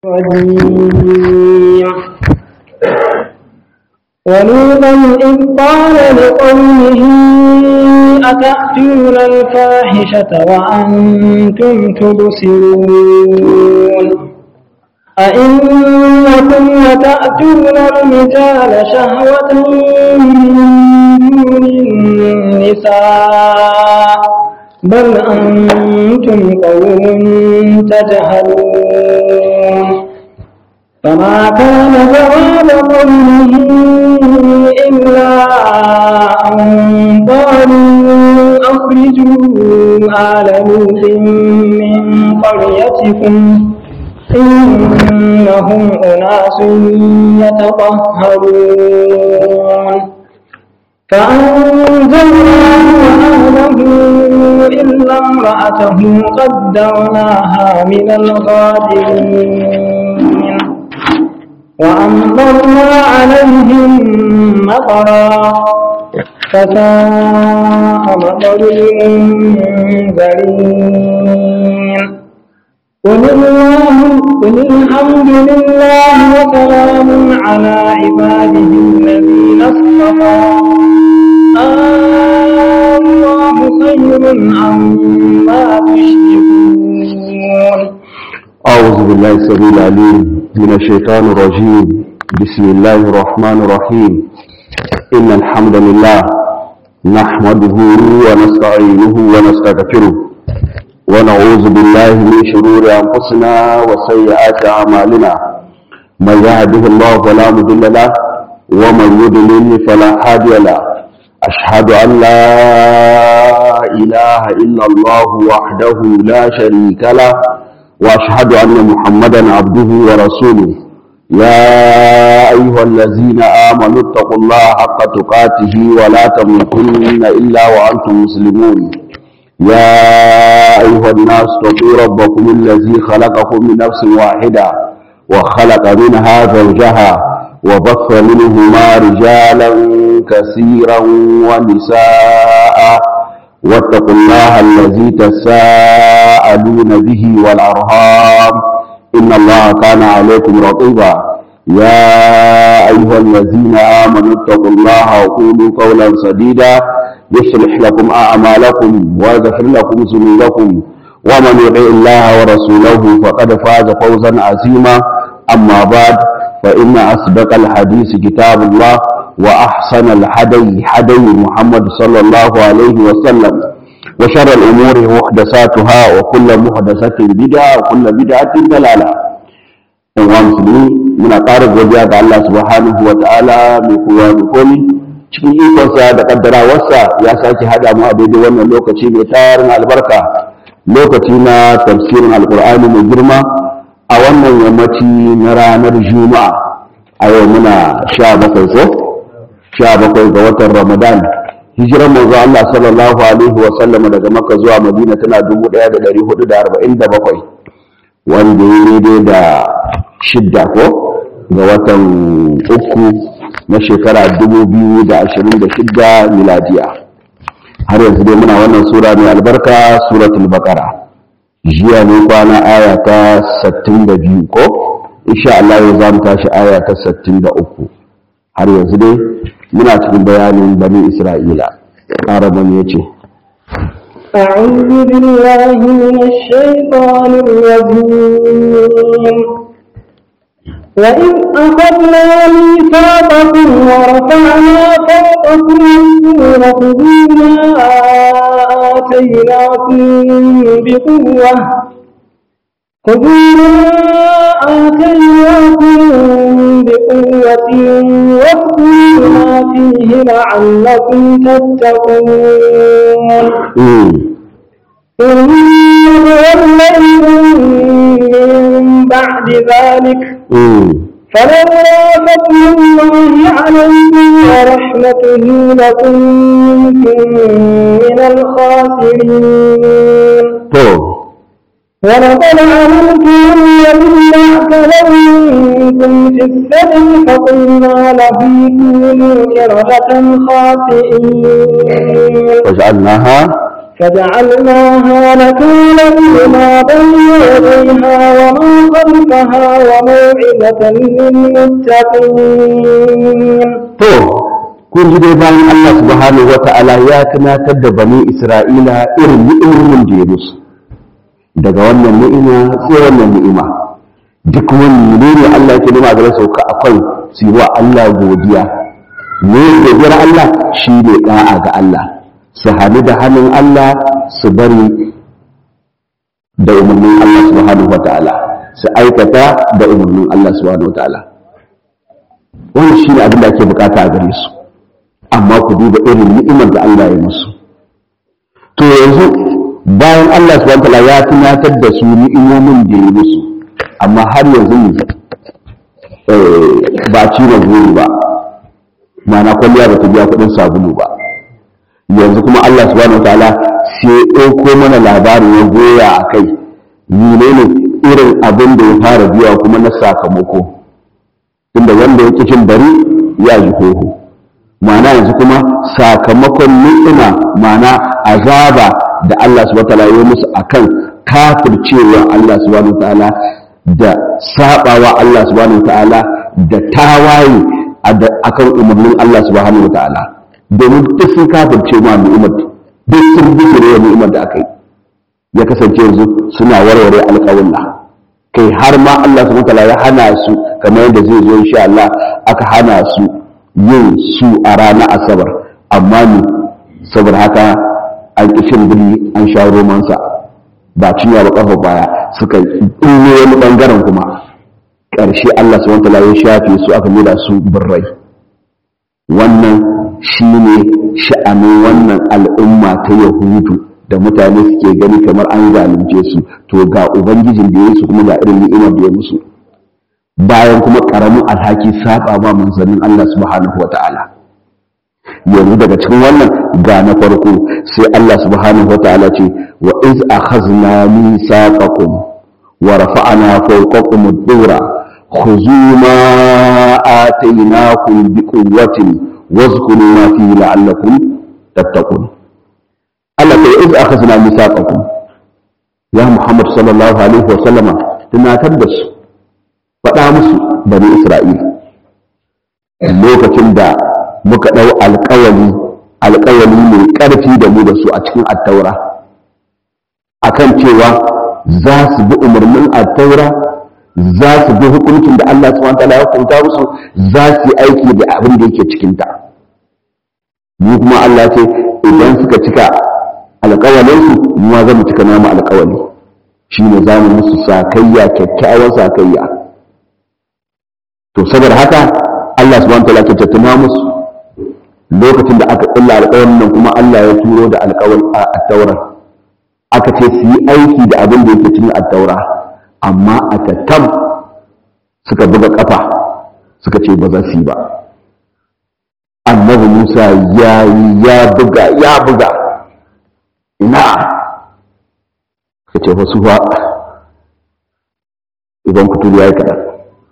الرجيم ولوطا إذ قال لقومه أتأتون الفاحشة وأنتم تبصرون أئنكم لتأتون الرجال شهوة من دون النساء بل أنتم قوم تجهلون فما كان جواب قومه إلا أن قالوا أخرجوا آل لوط من قريتكم إنهم أناس يتطهرون فأنجيناه وأهله إلا امرأته قدرناها من الغابرين وأمطرنا عليهم مطرا فساء مطر المنذرين قل الحمد لله وسلام على عباده الذين اصطفى الله خير عما تشركون. أعوذ بالله السميع العليم من الشيطان الرجيم. بسم الله الرحمن الرحيم. إن الحمد لله نحمده ونستعينه ونستغفره ونعوذ بالله من شرور أنفسنا وسيئات أعمالنا. من يهده الله فلا مضل له ومن يضلل فلا هادي له. أشهد أن لا إله إلا الله وحده لا شريك له وأشهد أن محمدا عبده ورسوله. يا أيها الذين آمنوا اتقوا الله حق تقاته ولا تموتن إلا وأنتم مسلمون. يا أيها الناس اتقوا ربكم الذي خلقكم من نفس واحدة وخلق منها زوجها وبث منهما رجالا كثيرا ونساء واتقوا الله الذي تساءلون به والأرحام إن الله كان عليكم رقيبا. يا أيها الذين آمنوا اتقوا الله وقولوا قولا سديدا يصلح لكم أعمالكم ويغفر لكم ذنوبكم ومن يطع الله ورسوله فقد فاز فوزا عظيما. أما بعد فإن أصدق الحديث كتاب الله وأحسن الهدي محمد صلى الله عليه وسلم وشر الأمور محدثاتها وكل محدثة بدعة وكل بدعة ضلالة. ومسلمين من أقارب وجاء الله سبحانه وتعالى من قوة بكم cikin ikonsa da kaddarawarsa ya sake hada mu a daidai wannan lokaci mai tarin albarka, lokaci na tafsirin alkur'ani mai girma a wannan yammaci na ranar juma'a. A yau muna 17 ga watan ramadan, hijiran manzo Allah sallallahu alaihi wa sallam daga Makka zuwa Madina tana 1447 wanda ya daidai da 6 ga watan uku na shekara 2026 miladiya. Har yanzu dai muna wannan sura mai albarka, suratul baqara. Jiya ne kwana aya ta 62 ko insha Allah yau za mu tashi aya ta 63. Har yanzu dai muna cikin bayanin bani Isra'ila. Araban yace أعوذ بالله من الشيطان الرجيم وإذ أخذنا ميثاقكم ورفعنا فوقكم الطور خذوا ما آتيناكم بقوة واذكروا ما فيه لعلكم تتقون. إن توليتم من بعد ذلك فلولا فضل الله عليكم ورحمته لكنتم من الخاسرين. ولقد علمتم الذين اعتدوا منكم في السبت فقلنا لهم كونوا قردة خاسئين فجعلناها نكالا لما بين يديها وما خلفها وموعظة للمتقين. kun ji dai bayan Allah subhanahu wata'ala ya tunatar da bani Isra'ila irin ni'imomin da ya musu daga wannan ni'ima sai wannan ni'ima duk wani ne Allah yake nuna ga sauka akwai su yi wa Allah godiya ne godiyar Allah shi ne da'a ga Allah su hannu da hannun Allah su bari da umarnin Allah subhanahu wata'ala su aikata da umarnin Allah subhanahu wata'ala wannan shi ne abin da ake bukata a gare su amma ku duba irin ni'imar da Allah ya musu to yanzu bayan Allah subhanahu wataala ya tunatar da su ni'imomin da ya musu amma har yanzu ba ci na gori ba ma'ana kwalliya ba ta biya kuɗin sabulu ba yanzu kuma Allah subhanahu wataala sai ya ɗauko mana labarin ya goya a kai menene irin abin da ya fara biya kuma na sakamako tunda wanda ya kishin bari ya ji hoho ma'ana yanzu kuma sakamakon ni'ima ma'ana azaba da Allah subhanahu wataala ya musu akan kafircewa Allah subhanahu wataala da sabawa Allah subhanahu wataala da tawaye akan umarnin Allah subhanahu wataala domin duk sun kafirce ma ni'imar duk sun bisire ni'imar da aka yi ya kasance yanzu suna warware alƙawalla kai har ma Allah subhanahu wataala ya hana su kamar yadda zai zo insha Allah aka hana su yin su a ranar asabar amma ne saboda haka an kishin biri an sha romansa ba cinya ba kafa baya suka ɗulle wani ɓangaren kuma ƙarshe Allah subhanahu wataala ya shafe su aka nuna su birrai wannan shine sha'anin wannan al'umma ta Yahudu da mutane suke gani kamar an zalunce su to ga ubangijin da ya su kuma ga irin ni'imar da ya musu bayan kuma karamin alhaki saba ba manzannin Allah subhanahu wata'ala yanzu daga cikin wannan ga na farko sai Allah subhanahu wata'ala ce wa iz akhazna mithaqakum wa rafa'na fawqakum ad-dura khudhu ma atainakum biquwwatin wazkuru ma fihi la'allakum tattaqun Allah ta iz akhazna mithaqakum ya Muhammad sallallahu alaihi wa sallama tunatar da su faɗa musu bani Isra'ila lokacin da muka ɗau alƙawali mai ƙarfi da mu da su a cikin attaura akan cewa za su bi umarnin attaura za su bi hukuncin da Allah subhanahu wataala ya hukunta musu za su yi aiki da abin da yake cikinta mu kuma Allah ce idan suka cika alƙawalinsu mu ma za mu cika namu alƙawali shine za mu musu sakayya kyakkyawan sakayya to saboda haka Allah subhanahu wataala ke tattuna musu lokacin da aka kulla alƙawarin nan kuma Allah ya turo da alƙawari a at-taura aka ce su yi aiki da abin da yake cikin at-taura amma a tattab suka buga kafa suka ce ba za su yi ba annabi Musa ya buga ina ka ce wasu fa idan kuturu ya yi kaɗan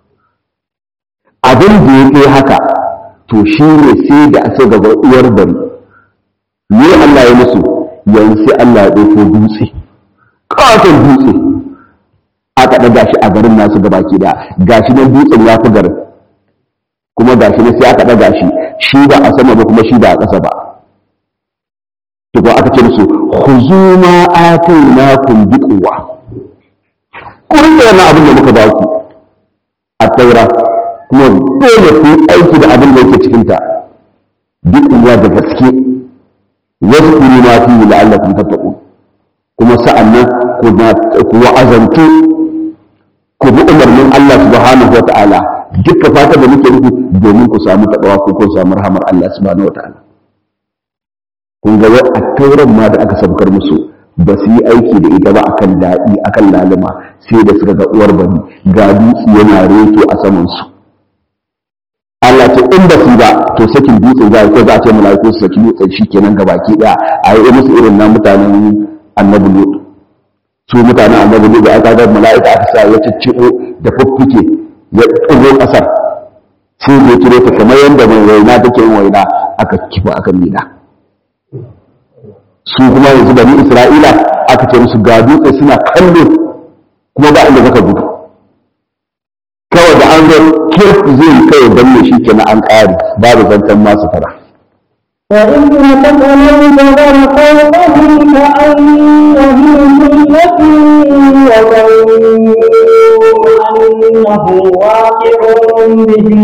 abin da ya ke haka to shi ne sai da aka gaba uwar bari ne Allah ya musu yanzu sai Allah ya ɗauko dutse ƙaton dutse aka ɗaga shi a garin nasu gaba ke da gashi nan dutsen ya fi garin kuma gashi ne sai aka ɗaga shi ba a sama ba kuma shi ba a ƙasa ba to ko aka ce musu khuzu ma atainakum biquwa kun da wannan abin da muka ba ku a taura kuma dole ku aiki da abin da yake cikin ta biquwa da gaske wasu kuri ma fi la'allakum tattaqun kuma sa'annan ku wa'azantu ku bi umarnin Allah subhanahu wa ta'ala dukkan fata da muke nufi domin ku samu taɓawa ko ku samu rahamar Allah subhanahu wa ta'ala kun ga wai a tauran ma da aka sabkar musu ba su yi aiki da ita ba akan daɗi akan lalima sai da suka ga uwar bani ga dutse yana reto a saman su Allah ce in ba su ba to sakin dutse za ko za a ce mala'iku su saki dutse shikenan gabaki daya a yi musu irin na mutanen annabi Lut su mutanen annabi Lut da aka ga mala'ika aka sa ya cicciko da fuffuke ya tsugo kasar sai ya kire ta kamar yadda mai waina take yin waina aka kifa aka mina su kuma yanzu bani Isra'ila aka ce musu ga dutse suna kallo kuma ba inda zaka gudu kawai da an zo kirk zai kai danne shi kenan an ƙare babu zancen masu fara وإذ نتقنا الجبل فوقهم كأنه ظلة وظنوا أنه واقع بهم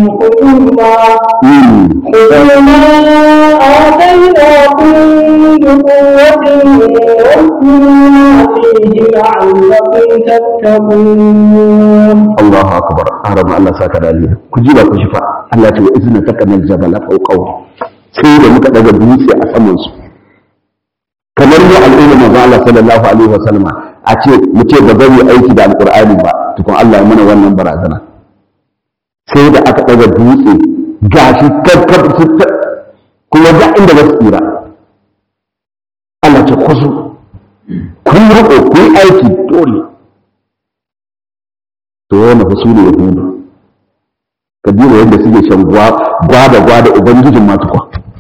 خذوا ما آتيناكم بقوة واذكروا فيه لعلكم تتقون. الله أكبر. أهرم الله ساكن عليه كجيبا كشفا الله تعالى إذ نتقنا الجبل فوقهم sai da muka daga dutse a saman su kamar ne al'umma manzo Allah sallallahu alaihi wa sallama a ce mu ce ba zan yi aiki da alqur'ani ba tukun Allah ya mana wannan barazana sai da aka daga dutse gashi takkar kuma da inda ba su tsira Allah ce kusu kun riko ku yi aiki dole to yana husuli ya hudu ka jira yadda suke shan gwada ubangijin matukwa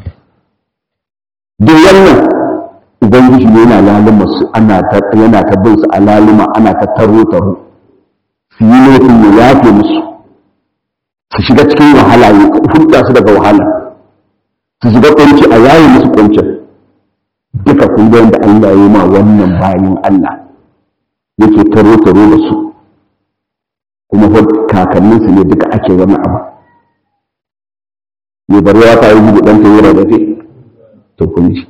duk wannan ubangiji ne yana laluma su yana ta bin su a laluma ana ta taro su yi laifin ya yafe musu su shiga cikin wahala ya hulɗa su daga wahala su shiga kwanci a yayi musu kwancin duka kun ga yadda Allah ya yi ma wannan bayan Allah yake taro da su kuma kakanninsu ne duka ake wani abu ne bari ya ta yi gudu ɗan ta wura da fi to kun shi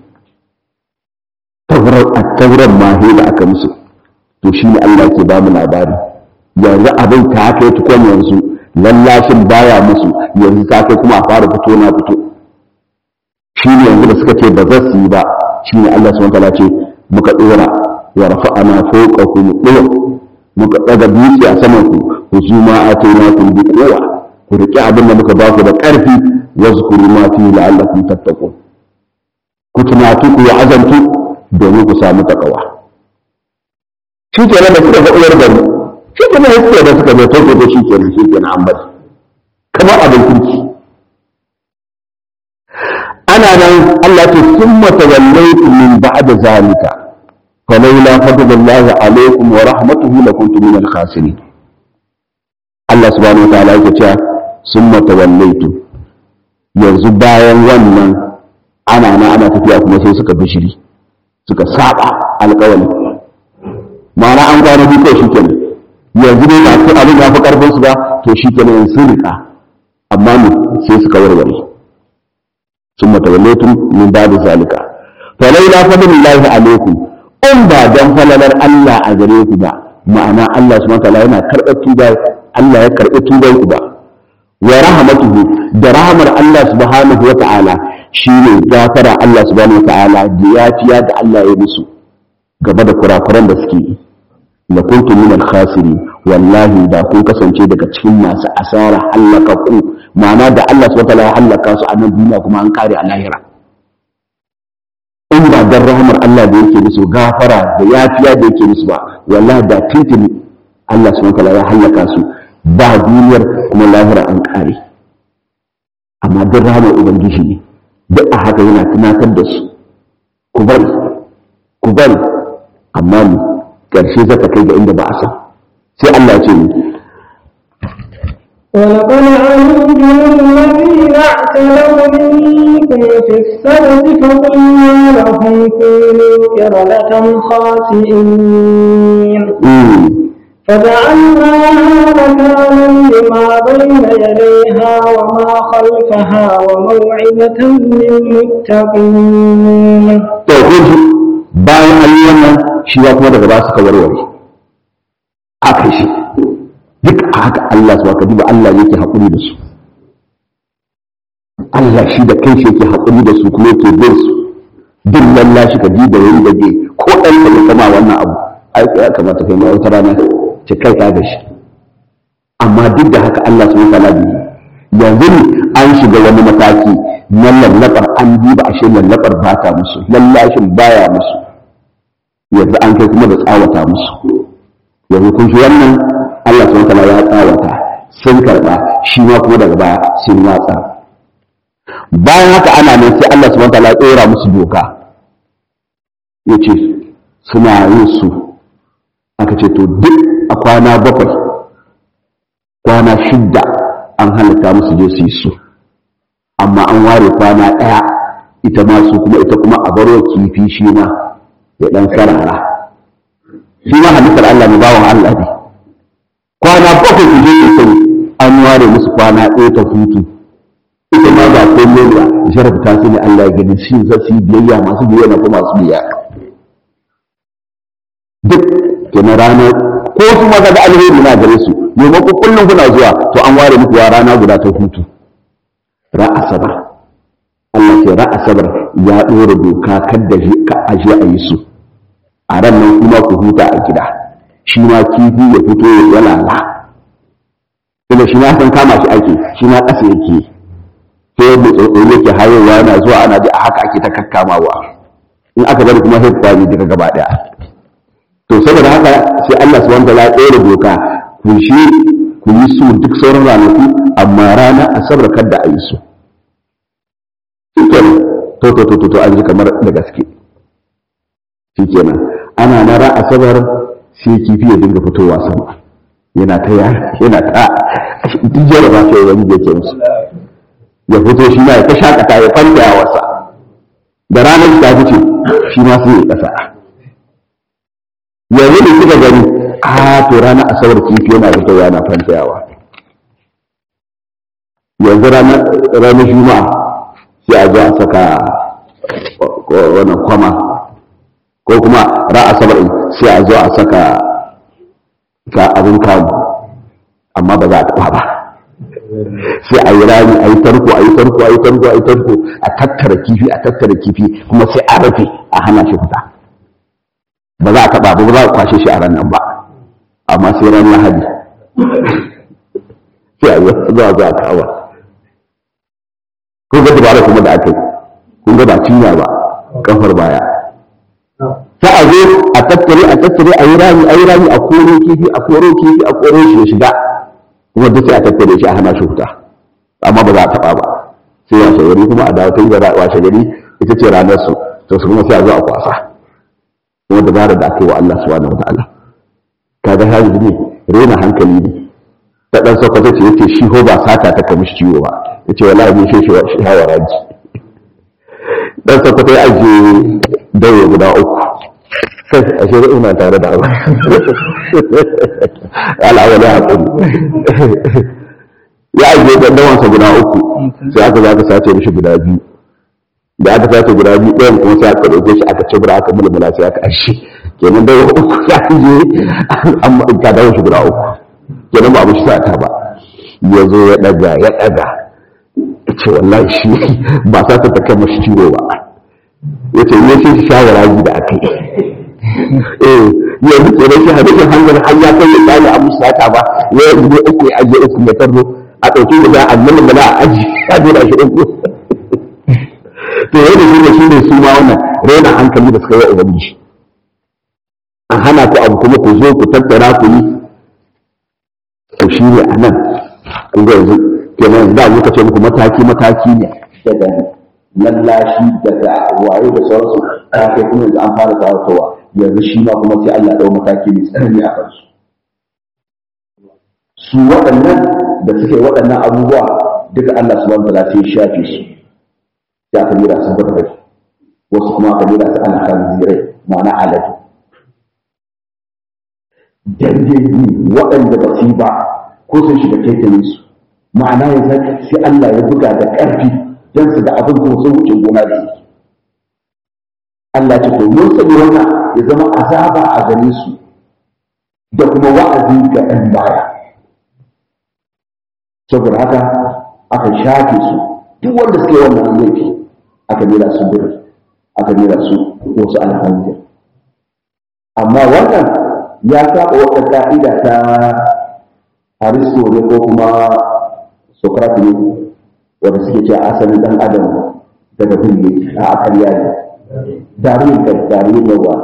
tauran mahe da aka musu to shi ne Allah ke ba mu labari yanzu abin ta kai tukon yanzu lallashin baya musu yanzu ta kai kuma a fara fito na fito shi ne yanzu da suka ce ba za su yi ba shi ne Allah subhanahu wa ta'ala ce muka ɗora wa rafa'ana fawqakum ɗora muka ɗaga dutse a saman ku husuma atainakum bi quwwa ku riƙe abin da muka ba ku da ƙarfi wazkuru ma fi la'allakum tattaqun ku tunatu ku azantu domin ku samu takawa shi kenan da suka ga uwar gari shi kenan da suka zo to shi kenan an bari kamar abin kirki ana nan Allah ta summa tawallaytum min ba'da zalika فلولا فضل الله عليكم ورحمته لكنتم من الخاسرين الله سبحانه وتعالى يقول ثم توليتم yanzu bayan wannan ana tafiya kuma sai suka bishiri suka saba alƙawari ma'ana an gano bi kai shikenan yanzu dai ba su abin da fa karfin su ba to shikenan yanzu sun rika amma ne sai suka warware summa tawallaytum min ba'di zalika fa laula fadlullahi alaikum in ba don falalar Allah a gare ku ba ma'ana Allah subhanahu wataala yana karɓar tuba Allah ya karɓi tuban ku ba wa rahmatuhu da rahmar Allah subhanahu wataala shine gafara Allah subhanahu wataala da yafiya da Allah ya musu gaba da kurakuran da suke yi la kuntum min al-khasirin wallahi da kun kasance daga cikin masu asara halakaku ma'ana da Allah subhanahu wataala ya halaka su a nan duniya kuma an kare a lahira in ba dan rahmar Allah da yake musu gafara da yafiya da yake musu ba wallahi da tintini Allah subhanahu wataala ya halaka su ba duniyar kuma lahira an kare amma dan rahmar ubangiji ne duk a haka yana tunatar da su ku bari amma ni karshe zaka kai ga inda ba a san sai Allah ya ce ni ولقد علمتم الذين اعتدوا منكم في السبت فقلنا لهم كونوا قردة خاسئين فجعلناها نكالا لما بين يديها وما خلفها وموعظة للمتقين. bayan ayyukan shi ya kuma daga ba su kawarware aka shi duk haka Allah su ka duba Allah yake haƙuri da su Allah shi da kai shi yake haƙuri da su kuma yake bin su duk lalla shi ka diba yayin da ke ko ɗan da kama wannan abu ai ya kamata kai ma wata rana ce kai ka gashi amma duk da haka Allah su wata labi yanzu ne an shiga wani mataki na lallabar an diba ashe lallabar ba ta musu lallashin baya musu yanzu an kai kuma da tsawata musu yanzu kun shi wannan Allah subhanahu wataala ya tsawata sun karba shi ma kuma daga baya sun watsa bayan haka ana nan sai Allah subhanahu wataala ya tsora musu doka yace suna yin su aka ce to duk a kwana 7 kwana 6 an halatta musu je su yi su amma an ware kwana 1 ita ma su kuma ita kuma a baro kifi shi ma ya dan sarara shi ma halittar Allah ne bawon Allah ne kwana 7 ku je ku sani an ware musu kwana 1 ta hutu ita ma ba komai ba jarabta su ne Allah ya gani shi zai su biyayya masu biyayya na kuma masu biyayya duk kenan ranar ko su maza da alheri na gare su maimakon kullum kuna zuwa to an ware muku rana guda ta hutu Asabar. Allah ke Asabar ya ɗora doka kadda ka aje a yi su a ran nan kuma ku huta a gida shi ma kifi ya fito ya lala kuma shi ma san kama shi ake shi ma ƙasa yake sai yadda tsotsoro yake hayowa yana zuwa ana ji a haka ake ta kakkamawa in aka bari kuma sai kwani daga gaba ɗaya to saboda haka sai Allah subhanahu wa ta'ala ya ɗora doka ku yi su duk sauran ranaku amma rana Asabar kadda a yi su shikenan to an ji kamar da gaske shikenan ana na Asabar sai kifi ya dinga fitowa sama yana ta dijiyar ba sai wani yake musu ya fito shi ya ta shakata ya kwanta wasa da ranar ta fice shi ma sai ya kasa yanzu da kika gani to ranar Asabar kifi yana fitowa yana fantayawa yanzu ranar Juma'a sai a zo a saka wannan kwama ko kuma Asabar sai a zo a saka abin kamu amma ba za a taɓa ba sai a yi rami a yi tarko a tattara kifi kuma sai a rufe a hana shi fita ba za a taɓa ba za a kwashe shi a ranar ba amma sai ran Lahadi sai a zuwa kawo kun ga dabara kuma da aka yi kun ga ba cinya ba kafar baya ta a zo a tattare a yi rami a koro kifi shi ya shiga wanda sai a tattare shi a hana shi fita amma ba za a taɓa ba sai washe gari kuma a dawo tun da washe gari ita ce ranar su to su kuma sai a zo a kwasa kuma dabara da aka yi wa Allah subhanahu wa ta'ala kaga hajji ne rena hankali ne ta dan sokoto ce yace shi ho ba sata ta kamishi ciwo ba yace wallahi ne shi shawara ji dan sokoto ya aje dawo guda 3 kai a shi ina tare da Allah al'awala hakuri ya aje dawan sa guda 3 sai aka sace mishi guda 2 da aka sace guda 2 ɗayan kuma sai aka dauke shi aka cibra aka mulmula sai aka ashe kenan dawo 3 ya je amma ka dawo shi guda 3 kenan ba abu shi sata ba ya zo ya daga ce wallahi shi ba sa ta kai mashi ciwo ba yace ne shi shawara da aka yi yanzu ke da shi hadisin hanzar har ya kai ya tsani abu sata ba ya yi 3 ya aje 3 ya tarno a ɗauki guda annabi da a aji a dora shi 3 to yadda shi ne su ma wannan raina hankali da suka yi ubangiji an hana ku abu kuma ku zo ku tattara ku yi to shi ne a nan kun ga yanzu kenan da muka ce muku mataki ne daga lallashi daga waye da sauransu ta kai kuma yanzu an fara kawowa yanzu shi ma kuma sai Allah ɗau mataki mai tsanani a kansu su waɗannan da suke waɗannan abubuwa duka Allah subhanahu wa ta'ala sai ya shafe su ya aka mira su barbai wasu kuma aka mira su alhanzirai ma'ana aladu dandayi waɗanda ba su ba ko sun shiga taitanin su ma'ana ya zai sai Allah ya buga da ƙarfi don su da abin ko sun wuce gona da yake Allah ce to mun sani wannan ya zama azaba a gare su da kuma wa'azi ga ɗan baya saboda haka aka shafe su duk wanda suke wannan laifi aka mira su biri aka mira su wasu alhamdulillah amma wannan ya saba wata ka'ida ta Aristo ne ko kuma Socrates ne wanda suke cewa asalin dan adam daga bin ne a akariya ne Darwin yawa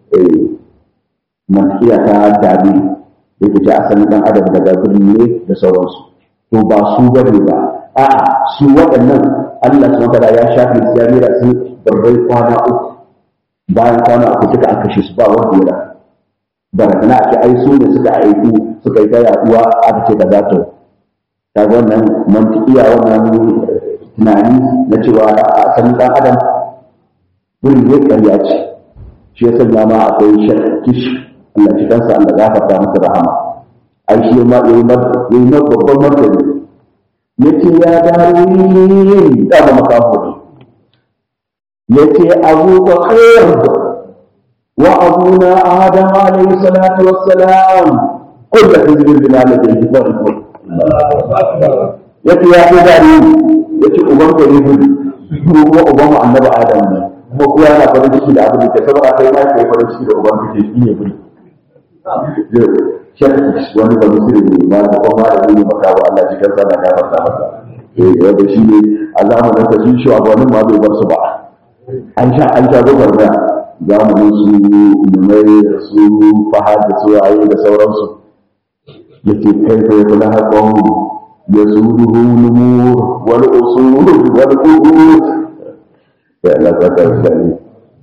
mantiya ta Darwin da ke cewa asalin dan adam daga bin ne da sauransu to ba su bane ba a'a su waɗannan Allah subhanahu wa ta'ala ya shafe su ya mira su barbai kwana 3 bayan kwana uku duka aka kashe su ba wanda ya barakana ake ai su ne suka aiku suka yi ta yaduwa aka ce ka zato ta wannan mantikiya wannan tunani na cewa a asalin dan adam gurin ne ƙarya ce shi ya sanya ma akwai shakkish Allah ci kansa Allah ya gafarta masa rahama ai shi ma yayi babban martani yace ya dawo da makaho ne yace Abu Bakar wa abuna Adam alayhi salatu wassalam kullu hizbin bima ladayhi farihun yace ya ce dare yace uban ka ne gudu ko uban mu annabi Adam ne kuma kuwa yana farin ciki da abin da ke saboda kai ma kai farin ciki da uban ka ke shi ne gudu shakki wani ba musulmi ma da kuma da ne maka wa Allah jikan sa da gafarta masa wanda shi ne a zamanin ta sun shi wani ma bai bar su ba an sha gobar da zamanin su numai da su fahad da su waye da sauransu yake kai kai kula haƙon ya zuruhu numur wani usul wani ƙuƙu ya Allah saka mutane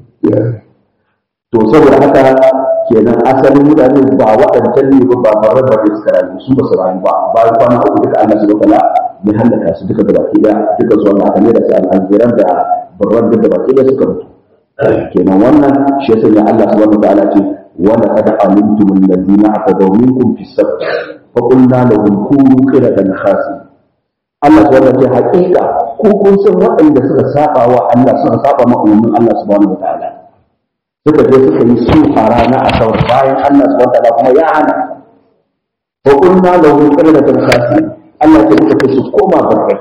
to saboda haka kenan asalin mutane ba waɗancan ne ba farar ba da suka rayu su ba su rayu ba bayan kwana uku duka Allah su bakala ya hallaka su duka da baki da duka su wannan akamai da su al'aziran da barran da baki da suka mutu kenan wannan shi ya sanya Allah subhanahu wa ta'ala ce wala qad alimtum alladhina aqadaw minkum fi sabt fa qulna lahum kunu qiratan khasi Allah subhanahu wa ta'ala haƙiƙa ko kun san waɗanda suka saba wa Allah suka saba ma umarnin Allah subhanahu wa ta'ala suka je suka yi su a rana a sau bayan Allah subhanahu wa ta'ala kuma ya hana fa qulna lahum qiratan khasi Allah ce muka ce su koma barkai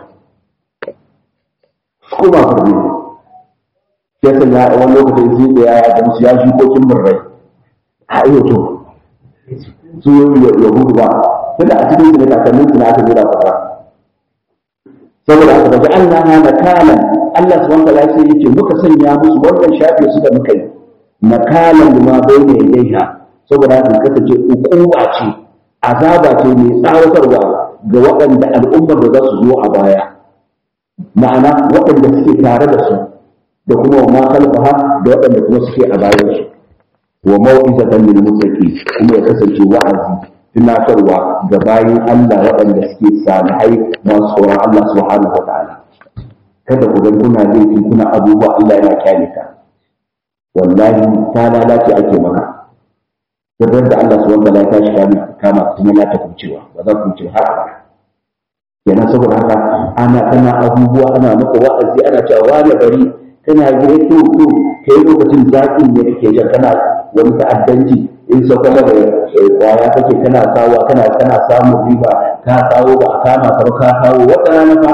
ya sanya a wani lokacin sai da ya ga musu ya jikokin murrai a iya to su yahudu ba tunda a cikin su ne kakannin su na aka jira fara saboda haka baji Allah na nakalan Allah subhanahu wa ta'ala sai yake muka sanya musu wannan shafe su da muka yi nakalan lima bayna yadayha saboda haka kasance ukuba ce azaba ce mai tsawatarwa ga waɗanda al'ummar da za su zo a baya ma'ana waɗanda suke tare da su da kuma wa ma khalfaha da waɗanda kuma suke a bayan su wa mau'izatan lil muttaqin kuma ya kasance wa'azi tunatarwa ga bayin Allah waɗanda suke salihai masu tsoron Allah subhanahu wata'ala kada ku ga kuna laifi kuna abubuwa Allah yana kyale ka wallahi ta lalace ake maka sabon da Allah subhanahu wata'ala ya tashi kama kuma ya ta kucewa ba za ku kuce har abada kenan saboda haka ana abubuwa ana maka wa'azi ana cewa wani bari kana gire to kai lokacin zakin ne kake jan kana wani ta'addanci in sauka da kwaya kake kana sawa kana samun riba ka kawo ba a kama ka ba ka kawo wata rana fa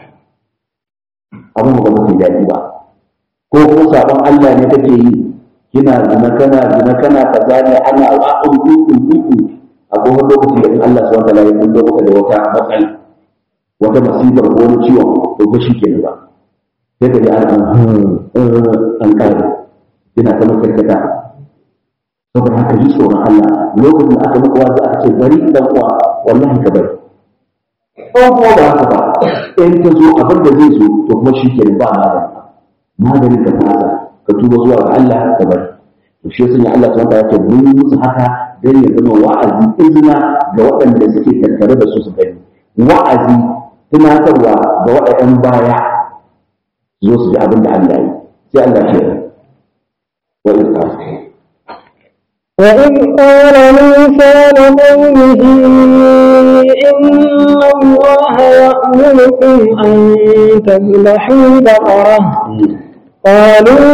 abin ba zai daɗi ba ko kuma sabon Allah ne kake yi kina zina kana kaza ne ana wa'un duku a kowane lokaci da in Allah subhanahu wa ta'ala ya kullo maka da wata matsala wata masifar ko wani ciwon to ba shi kenan ba sai ka ji an kare yana ta makarkata saboda haka ji tsoron Allah lokacin da aka maka wazi aka ce bari dan uwa wallahi ka bari ko kuma ba haka ba in ka zo abin da zai zo to kuma shi kenan ba magani ka fasa ka tuba zuwa ga Allah ka bari to shi yasa Allah subhanahu wa ta'ala ya mun musu haka dan ya zama wa'azi izina ga waɗanda suke tattare da su su gani wa'azi tunatarwa ga waɗannan baya zo su ji abin da Allah yi sai Allah ce وإذ قال موسى لقومه إن الله يأمركم أن تذبحوا بقرة قالوا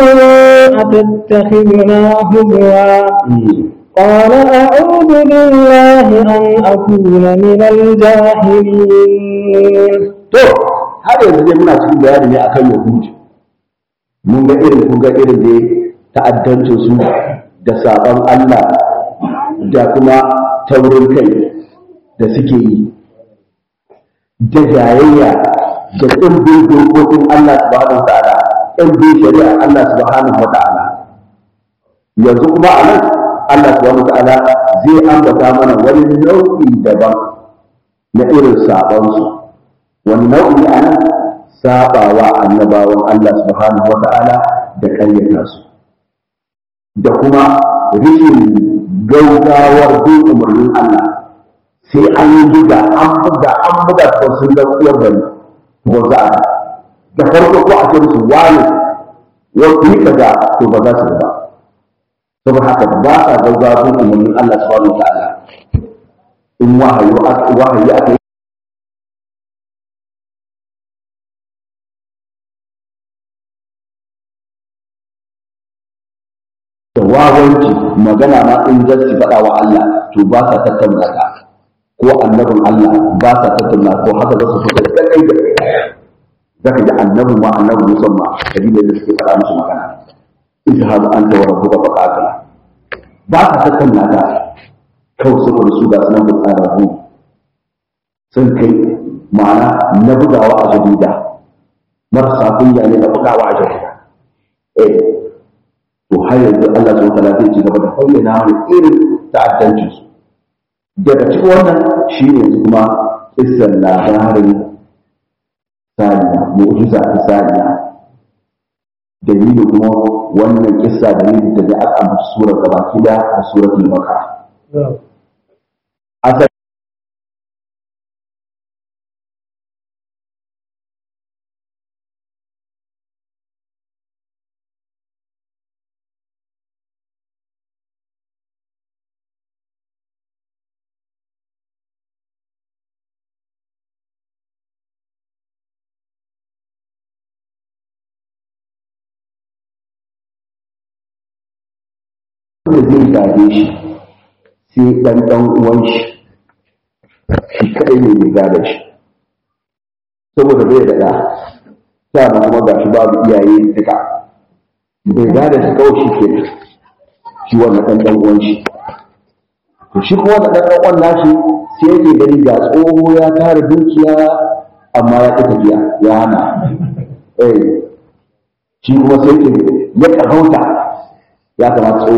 أتتخذنا هزوا قال أعوذ بالله أن أكون من الجاهلين har yanzu dai muna cikin bayani ne akan Yahudi mun ga irin da ta'addancin su da sabon Allah da kuma taurin kai da suke yi da jayayya da ɗimbin dokokin Allah subhanahu wa ta'ala ɗimbin shari'ar Allah subhanahu wa ta'ala yanzu kuma a nan Allah subhanahu wa ta'ala zai ambata mana wani nau'i daban na irin sabon su wani nau'i ne a nan sabawa annabawan Allah subhanahu wa ta'ala da ƙaryata su da kuma rikin gaugawar bin umarnin Allah sai an yi buga ko sun ga uwar gari ko za a da farko ko a ce musu wani wani yi kaza to ba za su ba saboda haka ba sa gaugawa bin umarnin Allah subhanahu wa ta'ala in wahayi aka yi da wawanci magana ma in za su faɗa wa Allah to ba sa tattauna ta ko annabin Allah ba sa tattauna ko haka za su fita da kai da kai zaka ji annabin ma annabin musamman dalilin da suke faɗa musu magana izhabu anta wa rabbuka faqatila ba sa tattauna ta kawai saboda su ga sanan tsararru sun kai ma'ana na bugawa a jarida marasa kunya ne na bugawa a jarida to har yanzu Allah subhanahu wa ta'ala zai ci gaba da bayyana mana irin ta'addancin su daga cikin wannan shine yanzu kuma kissan labarin saniya mu'jiza ta saniya dalili kuma wannan kissa dalili da ya aka ambata surar gabaki da suratul baqara asali da zai gade shi sai ɗan uwan shi kaɗai ne mai gada shi saboda bai da ɗa sannan kuma ga shi babu iyaye duka bai gada shi kawai shi ke shi wannan ɗan uwan shi to shi kuma da ɗan uwan nashi sai yake gani ga tsoho ya tara dukiya amma ya ƙi tafiya ya hana shi kuma sai ya ƙarauta ya kamata tsoho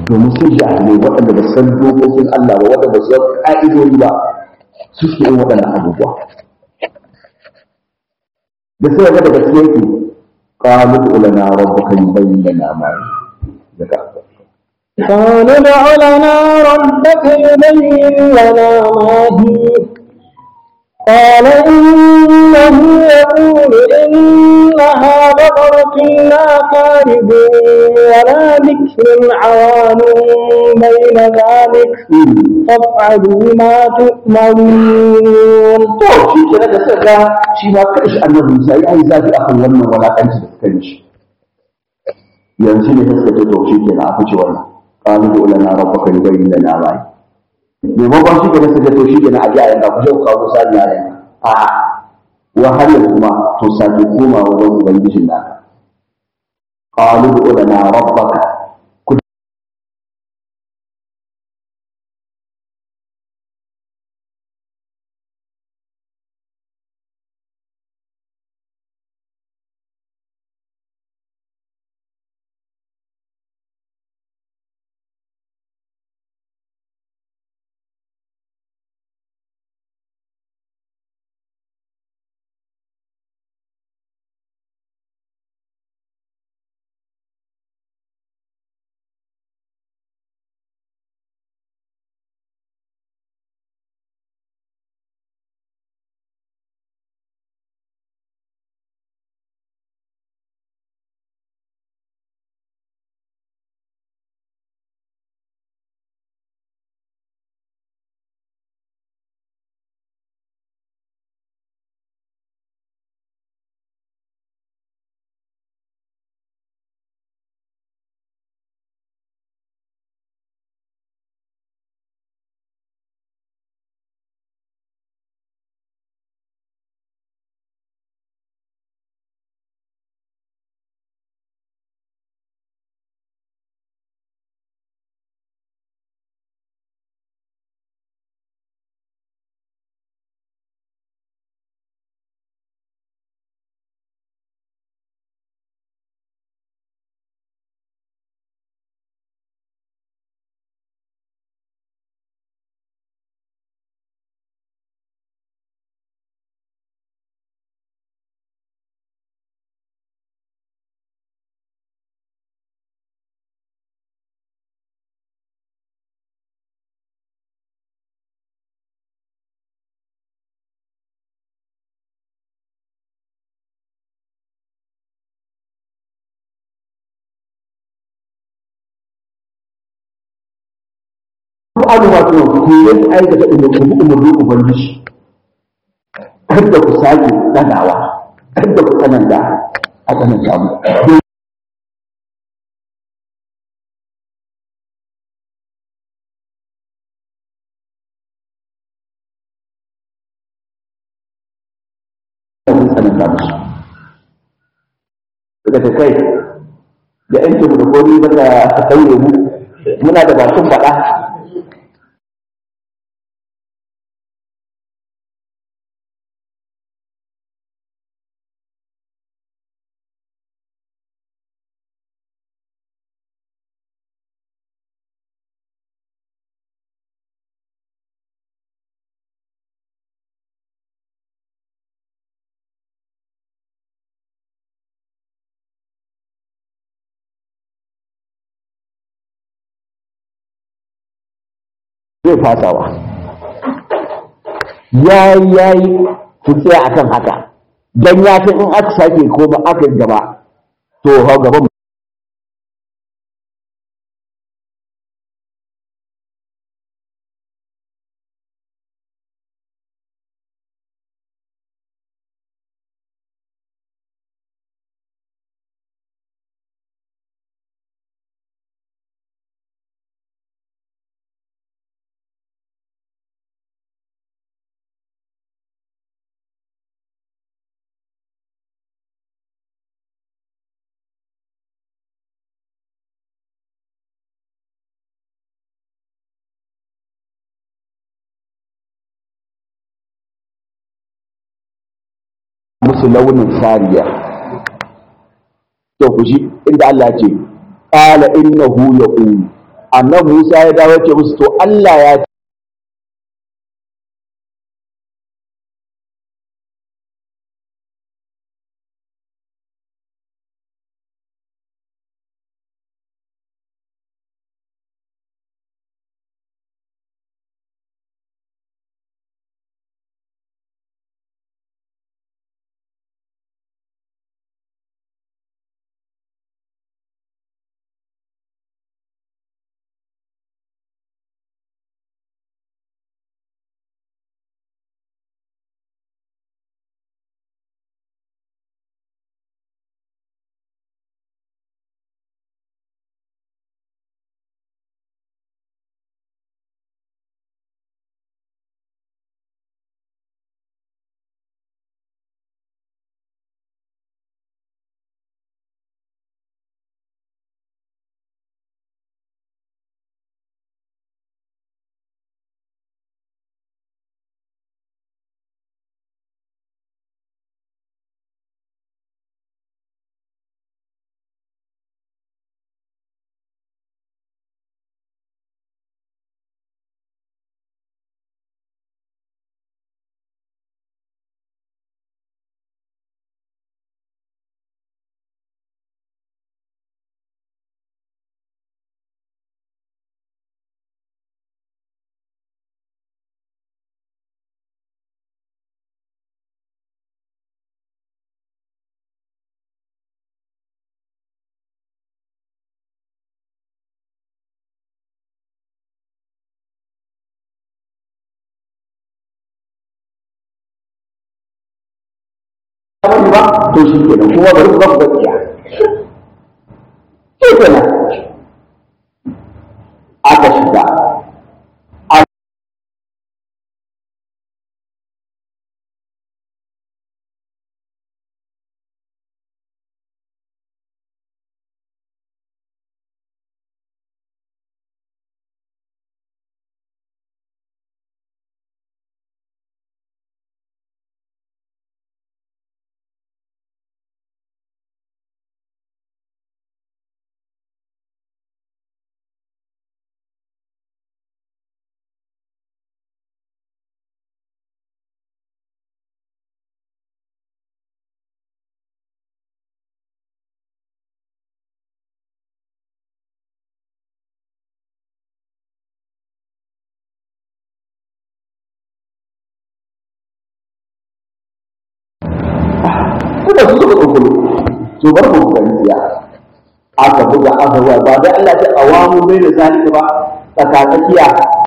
domin sun jahilai waɗanda ba san dokokin Allah ba waɗanda ba su san ƙa'idodi ba suke yin waɗannan abubuwa da sai ga daga cikin yake qalu ulana rabbuka yubayyin lana ma daga قال ادع لنا ربك يبين لنا ما هي قال إنه يقول إنها بقرة لا فارض ولا بكر عوان بين ذلك فافعلوا ما تؤمرون. shi ke da saka shi ma kanshi annabi Musa ya yi zafi akan wannan walakanci da suka yi shi yanzu ne suka ce to shi ke na afice wannan qalu lana rabbuka yubayyin lana ma maimakon shi ke da suka to shi ke na aje a yanka ku sai ku kawo sani a yanka a wahalar kuma to sake koma wajen ubangijin naka qalu lana rabbaka abubuwa suna ku yi aikata umarni ubangiji kada ku sake ɗagawa kada ku tsananta a tsananta mu tsananta musu daga kai da yanke mu da kori ba ta sauye mu muna da bakin faɗa zai fasawa yayi ku tsaya akan haka dan ya san in aka sake ko ba aka gaba to ha gaban musu launin sariya to ku ji inda Allah ce qala innahu yaqulu annabi Musa ya dawo ce musu to Allah ya ce ba to shi kenan kuma bari ku ga gaskiya shi kenan aka shiga suka su suka tsokulu to bar ku gaskiya aka buga aka ruwa ba dai Allah ya awamu bai da zalika ba tsakatsakiya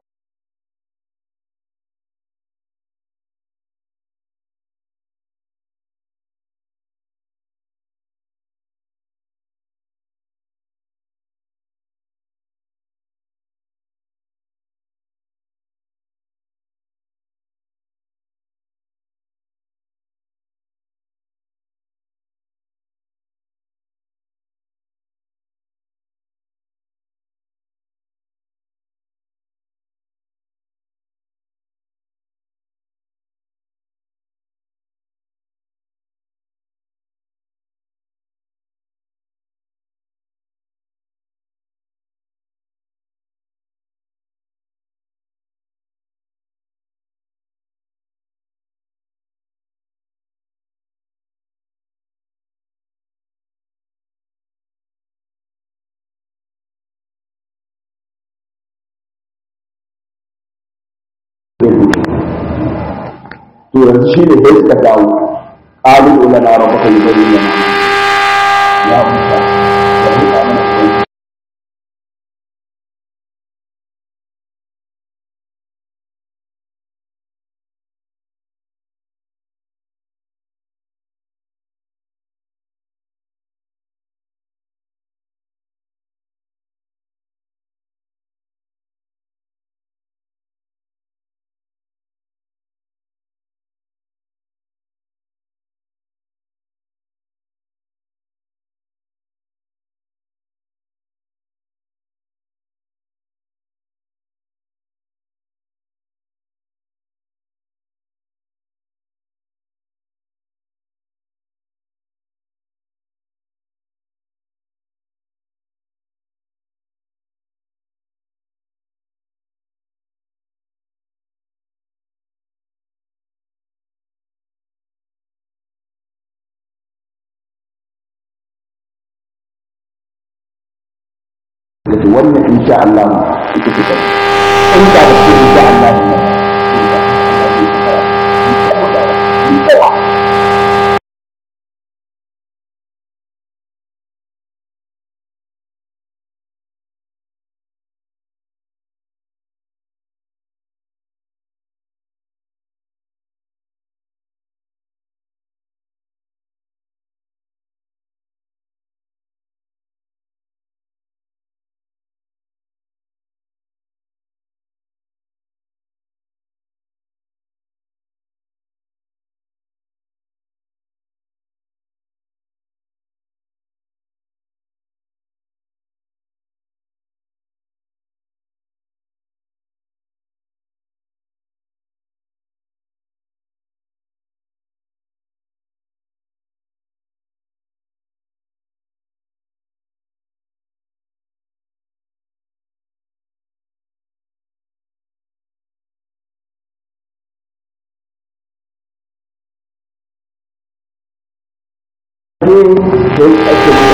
to yanzu shi ne sai suka dawo qalu lana rabbaka yubayyin lana ya Musa ya Musa mana kace wannan insha Allah ita ce ta in da ce insha Allah ne sai ake